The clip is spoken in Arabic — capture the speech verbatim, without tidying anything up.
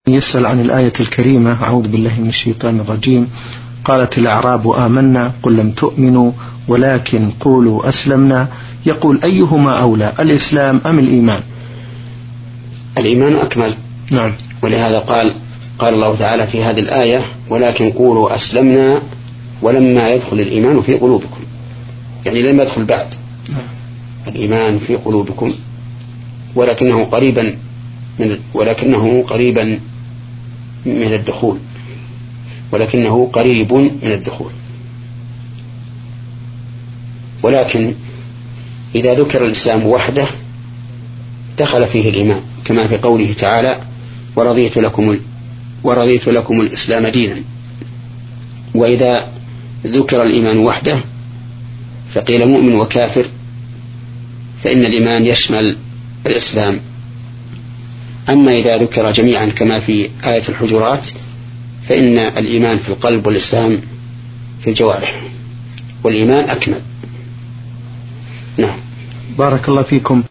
يسأل عن الآية الكريمة: أعوذ بالله من الشيطان الرجيم. قالت الأعراب آمنا قل لم تؤمنوا ولكن قولوا أسلمنا. يقول: أيهما أولى، الإسلام أم الإيمان؟ الإيمان أكمل. نعم. ولهذا قال قال الله تعالى في هذه الآية: ولكن قولوا أسلمنا ولما يدخل الإيمان في قلوبكم، يعني لم يدخل بعد نعم. الإيمان في قلوبكم، ولكنه قريبا من ولكنه قريبا من الدخول ولكنه قريب من الدخول ولكن إذا ذكر الإسلام وحده دخل فيه الإيمان، كما في قوله تعالى: ورضيت لكم ورضيت لكم الإسلام دينا. وإذا ذكر الإيمان وحده فقيل مؤمن وكافر، فإن الإيمان يشمل الإسلام. أما إذا ذكر جميعا كما في آية الحجرات فإن الإيمان في القلب والإسلام في الجوارح، والإيمان أكمل. نعم. بارك الله فيكم.